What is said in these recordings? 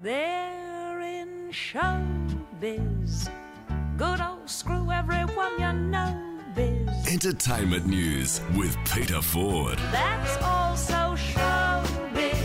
They're in showbiz. Good old screw everyone you know biz. Entertainment news with Peter Ford. That's also showbiz.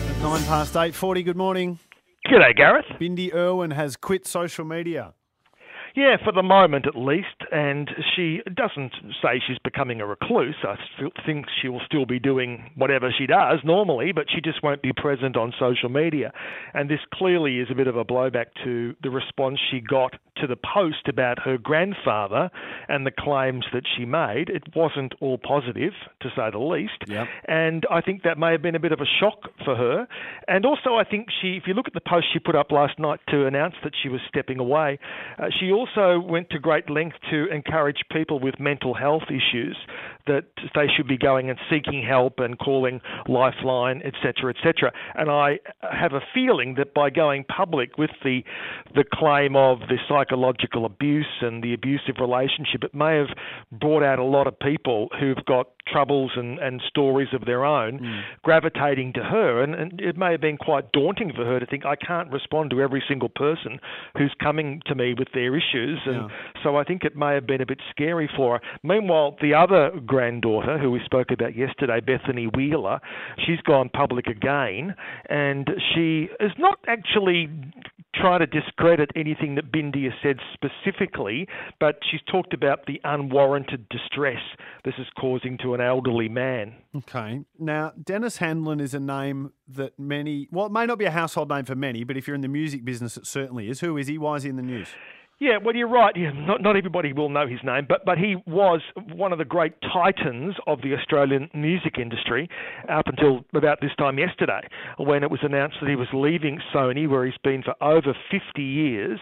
8:09, good morning. G'day, Gareth. Bindi Irwin has quit social media. Yeah, for the moment at least, and she doesn't say she's becoming a recluse. I think she will still be doing whatever she does normally, but she just won't be present on social media. And this clearly is a bit of a blowback to the response she got to the post about her grandfather and the claims that she made. It wasn't all positive, to say the least. Yep. And I think that may have been a bit of a shock for her. And also I think if you look at the post she put up last night to announce that she was stepping away, she also went to great length to encourage people with mental health issues that they should be going and seeking help and calling Lifeline, etc., etc. And I have a feeling that by going public with the claim of the psychological abuse and the abusive relationship, it may have brought out a lot of people who've got troubles and stories of their own gravitating to her. And it may have been quite daunting for her to think, I can't respond to every single person who's coming to me with their issues. And so I think it may have been a bit scary for her. Meanwhile, the other granddaughter, who we spoke about yesterday, Bethany Wheeler, she's gone public again, and she is not actually trying to discredit anything that Bindi has said specifically, but she's talked about the unwarranted distress this is causing to an elderly man. Okay. Now, Dennis Hanlon is a name that it may not be a household name for many, but if you're in the music business, it certainly is. Who is he? Why is he in the news? Yeah, well, you're right. Yeah, not everybody will know his name, but he was one of the great titans of the Australian music industry up until about this time yesterday, when it was announced that he was leaving Sony, where he's been for over 50 years,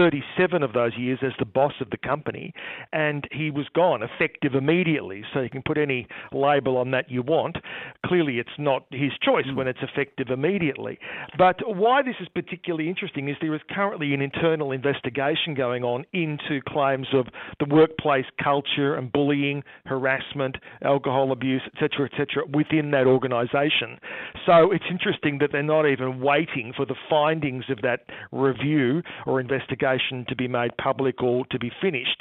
37 of those years as the boss of the company, and he was gone, effective immediately. So you can put any label on that you want. Clearly, it's not his choice when it's effective immediately. But why this is particularly interesting is there is currently an internal investigation going on into claims of the workplace culture and bullying, harassment, alcohol abuse, etc., within that organisation. So it's interesting that they're not even waiting for the findings of that review or investigation to be made public or to be finished.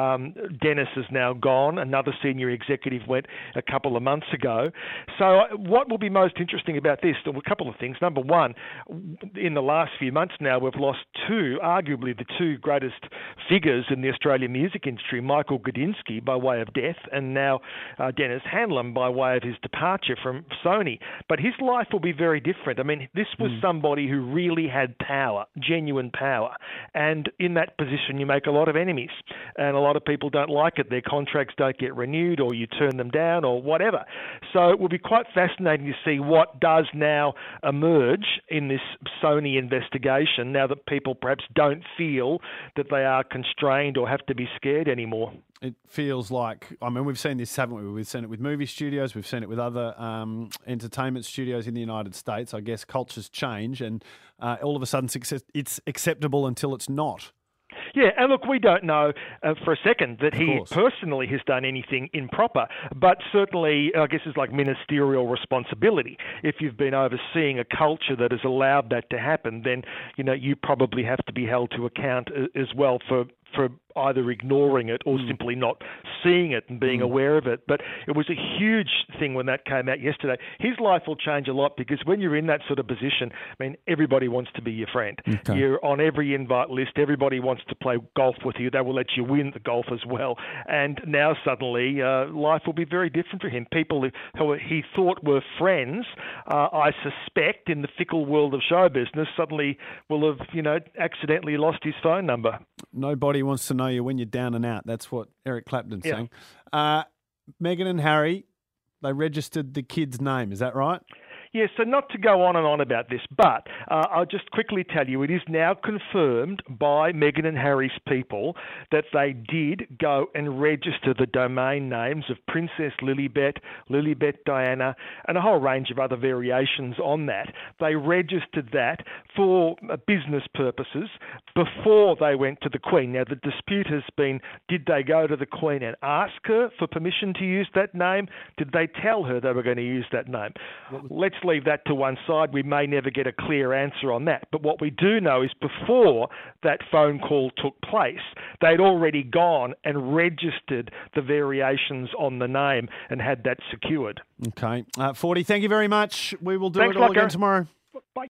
Dennis is now gone. Another senior executive went a couple of months ago. So what will be most interesting about this? There were a couple of things. Number one, in the last few months now, we've lost arguably the two greatest figures in the Australian music industry, Michael Gudinski by way of death, and now Dennis Hanlon by way of his departure from Sony. But his life will be very different. I mean, this was somebody who really had power, genuine power. And in that position, you make a lot of enemies. And a lot of people don't like it. Their contracts don't get renewed, or you turn them down, or whatever. So it will be quite fascinating to see what does now emerge in this Sony investigation, now that people perhaps don't feel that they are constrained or have to be scared anymore. It feels like, we've seen this, haven't we? We've seen it with movie studios. We've seen it with other entertainment studios in the United States. I guess cultures change, and all of a sudden it's acceptable until it's not. Yeah, and look, we don't know for a second that he personally has done anything improper, but certainly, I guess it's like ministerial responsibility. If you've been overseeing a culture that has allowed that to happen, then, you probably have to be held to account as well for either ignoring it or simply not seeing it and being aware of it. But it was a huge thing when that came out yesterday. His life will change a lot, because when you're in that sort of position, everybody wants to be your friend. Okay. You're on every invite list. Everybody wants to play golf with you. They will let you win the golf as well. And now suddenly life will be very different for him. People who he thought were friends, I suspect, in the fickle world of show business, suddenly will have, accidentally lost his phone number. Nobody wants to know you when you're down and out. That's what Eric Clapton's saying. Meghan and Harry, they registered the kid's name. Is that right? Yeah, so not to go on and on about this, but I'll just quickly tell you, it is now confirmed by Meghan and Harry's people that they did go and register the domain names of Princess Lilibet, Lilibet Diana, and a whole range of other variations on that. They registered that for business purposes before they went to the Queen. Now, the dispute has been, did they go to the Queen and ask her for permission to use that name? Did they tell her they were going to use that name? Let's leave that to one side. We may never get a clear answer on that. But what we do know is before that phone call took place, they'd already gone and registered the variations on the name and had that secured. Okay. 40, thank you very much. We will do Thanks it all a lot, again Gary. tomorrow.